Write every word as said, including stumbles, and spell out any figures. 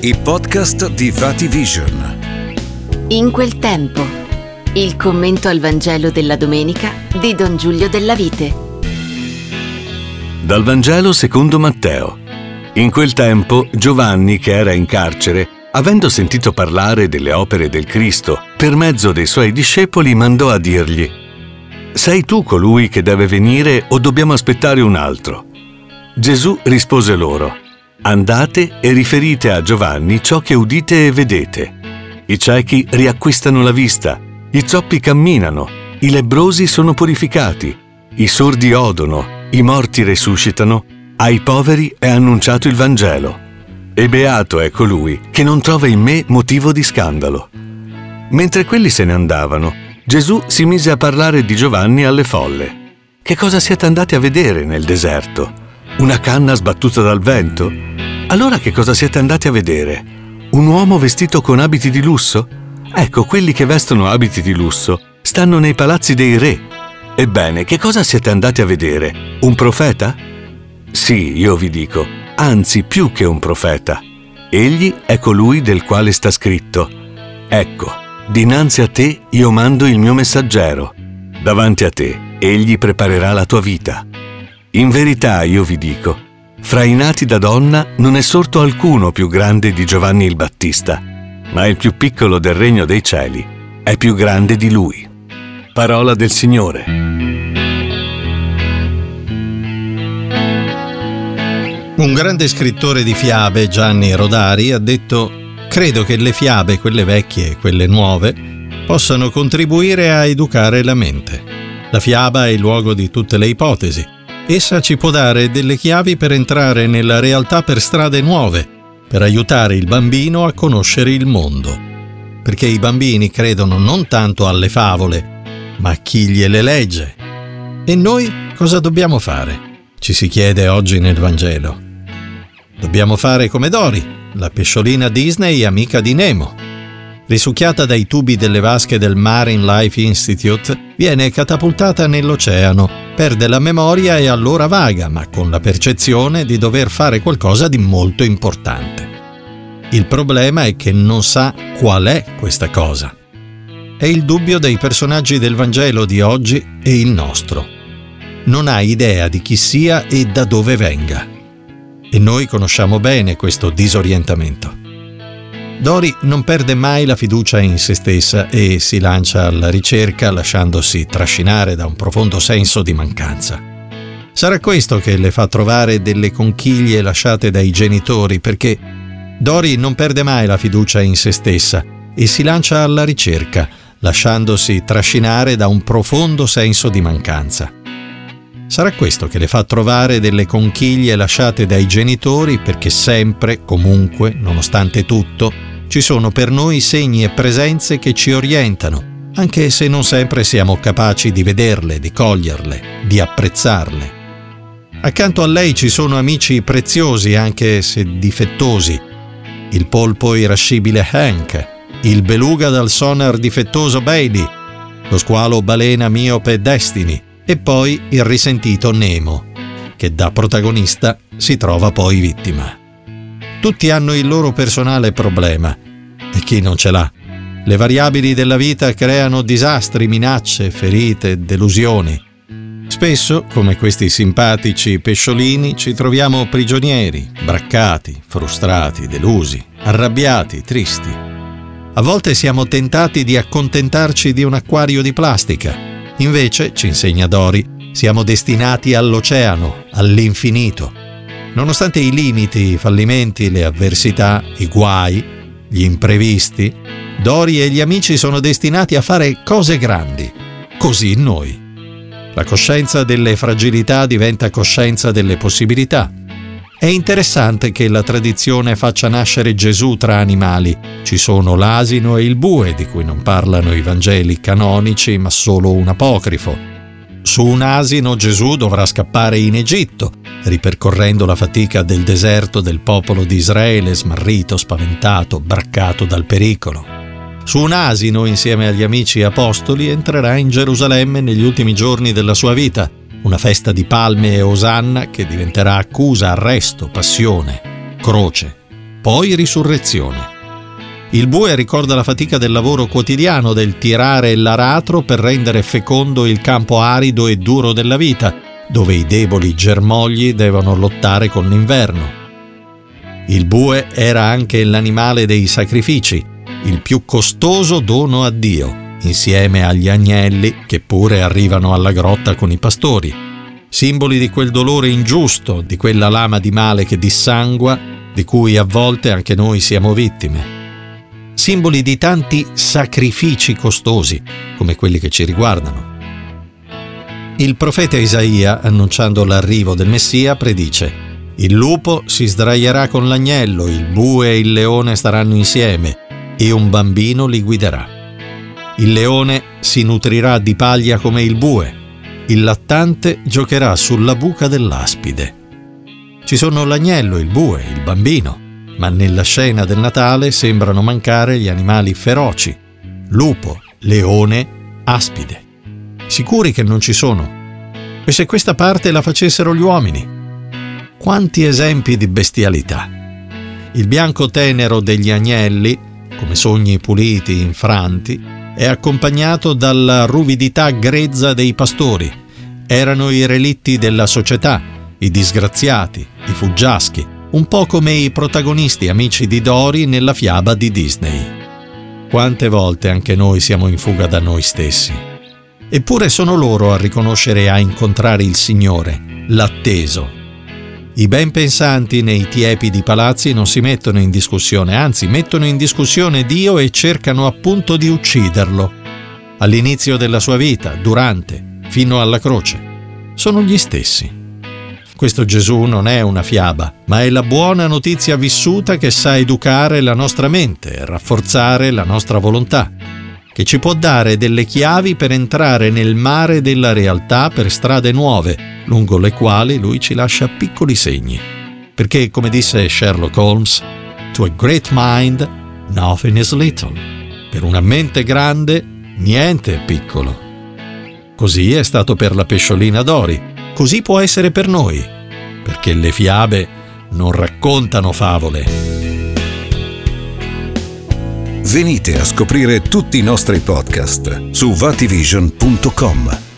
i podcast di Vati Vision. In quel tempo, il commento al Vangelo della domenica di Don Giulio Della Vite. Dal Vangelo secondo Matteo. In quel tempo Giovanni, che era in carcere, avendo sentito parlare delle opere del Cristo, per mezzo dei suoi discepoli mandò a dirgli: «Sei tu colui che deve venire o dobbiamo aspettare un altro?» Gesù rispose loro: «Andate e riferite a Giovanni ciò che udite e vedete. I ciechi riacquistano la vista, i zoppi camminano, i lebbrosi sono purificati, i sordi odono, i morti resuscitano, ai poveri è annunciato il Vangelo. E beato è colui che non trova in me motivo di scandalo». Mentre quelli se ne andavano, Gesù si mise a parlare di Giovanni alle folle. «Che cosa siete andati a vedere nel deserto? Una canna sbattuta dal vento? Allora che cosa siete andati a vedere? Un uomo vestito con abiti di lusso? Ecco, quelli che vestono abiti di lusso stanno nei palazzi dei re. Ebbene, che cosa siete andati a vedere? Un profeta? Sì, io vi dico, anzi più che un profeta. Egli è colui del quale sta scritto: ecco, dinanzi a te io mando il mio messaggero. Davanti a te egli preparerà la tua vita. In verità io vi dico, fra i nati da donna non è sorto alcuno più grande di Giovanni il Battista, ma il più piccolo del regno dei cieli è più grande di lui». Parola del Signore. Un grande scrittore di fiabe, Gianni Rodari, ha detto: «Credo che le fiabe, quelle vecchie e quelle nuove, possano contribuire a educare la mente. La fiaba è il luogo di tutte le ipotesi. Essa ci può dare delle chiavi per entrare nella realtà per strade nuove, per aiutare il bambino a conoscere il mondo. Perché i bambini credono non tanto alle favole, ma a chi gliele legge. E noi cosa dobbiamo fare?» Ci si chiede oggi nel Vangelo. Dobbiamo fare come Dory, la pesciolina Disney amica di Nemo. Risucchiata dai tubi delle vasche del Marine Life Institute, viene catapultata nell'oceano, perde la memoria e allora vaga, ma con la percezione di dover fare qualcosa di molto importante. Il problema è che non sa qual è questa cosa. È il dubbio dei personaggi del Vangelo di oggi e il nostro. Non ha idea di chi sia e da dove venga. E noi conosciamo bene questo disorientamento. Dory non perde mai la fiducia in se stessa e si lancia alla ricerca lasciandosi trascinare da un profondo senso di mancanza. Sarà questo che le fa trovare delle conchiglie lasciate dai genitori, perché Dory non perde mai la fiducia in se stessa e si lancia alla ricerca lasciandosi trascinare da un profondo senso di mancanza. Sarà questo che le fa trovare delle conchiglie lasciate dai genitori, perché sempre, comunque, nonostante tutto, ci sono per noi segni e presenze che ci orientano, anche se non sempre siamo capaci di vederle, di coglierle, di apprezzarle. Accanto a lei ci sono amici preziosi, anche se difettosi: il polpo irascibile Hank, il beluga dal sonar difettoso Bailey, lo squalo balena miope Destiny, e poi il risentito Nemo, che da protagonista si trova poi vittima. Tutti hanno il loro personale problema, e chi non ce l'ha? Le variabili della vita creano disastri, minacce, ferite, delusioni. Spesso, come questi simpatici pesciolini, ci troviamo prigionieri, braccati, frustrati, delusi, arrabbiati, tristi. A volte siamo tentati di accontentarci di un acquario di plastica. Invece, ci insegna Dory, siamo destinati all'oceano, all'infinito. Nonostante i limiti, i fallimenti, le avversità, i guai, gli imprevisti, Dory e gli amici sono destinati a fare cose grandi. Così noi. La coscienza delle fragilità diventa coscienza delle possibilità. È interessante che la tradizione faccia nascere Gesù tra animali. Ci sono l'asino e il bue, di cui non parlano i Vangeli canonici, ma solo un apocrifo. Su un asino Gesù dovrà scappare in Egitto, ripercorrendo la fatica del deserto del popolo di Israele, smarrito, spaventato, braccato dal pericolo. Su un asino, insieme agli amici apostoli, entrerà in Gerusalemme negli ultimi giorni della sua vita, una festa di palme e osanna che diventerà accusa, arresto, passione, croce. poi risurrezione. Il bue ricorda la fatica del lavoro quotidiano, del tirare l'aratro per rendere fecondo il campo arido e duro della vita, dove i deboli germogli devono lottare con l'inverno. Il bue era anche l'animale dei sacrifici, il più costoso dono a Dio, insieme agli agnelli che pure arrivano alla grotta con i pastori, simboli di quel dolore ingiusto, di quella lama di male che dissangua, di cui a volte anche noi siamo vittime. Simboli di tanti sacrifici costosi, come quelli che ci riguardano. Il profeta Isaia, annunciando l'arrivo del Messia, predice: il lupo si sdraierà con l'agnello, il bue e il leone staranno insieme, e un bambino li guiderà. Il leone si nutrirà di paglia come il bue, il lattante giocherà sulla buca dell'aspide. Ci sono l'agnello, il bue, il bambino, ma nella scena del Natale sembrano mancare gli animali feroci: lupo, leone, aspide. Sicuri che non ci sono? E se questa parte la facessero gli uomini? Quanti esempi di bestialità! Il bianco tenero degli agnelli, come sogni puliti, infranti, è accompagnato dalla ruvidità grezza dei pastori. Erano i relitti della società, i disgraziati, i fuggiaschi, un po' come i protagonisti amici di Dory nella fiaba di Disney. Quante volte anche noi siamo in fuga da noi stessi. Eppure sono loro a riconoscere e a incontrare il Signore, l'atteso. I ben pensanti nei tiepidi palazzi non si mettono in discussione, anzi mettono in discussione Dio e cercano appunto di ucciderlo. All'inizio della sua vita, durante, fino alla croce. Sono gli stessi. Questo Gesù non è una fiaba, ma è la buona notizia vissuta che sa educare la nostra mente e rafforzare la nostra volontà, che ci può dare delle chiavi per entrare nel mare della realtà per strade nuove, lungo le quali lui ci lascia piccoli segni. Perché, come disse Sherlock Holmes, "To a great mind, nothing is little." Per una mente grande, niente è piccolo. Così è stato per la pesciolina Dory, così può essere per noi, perché le fiabe non raccontano favole. Venite a scoprire tutti i nostri podcast su vativision punto com.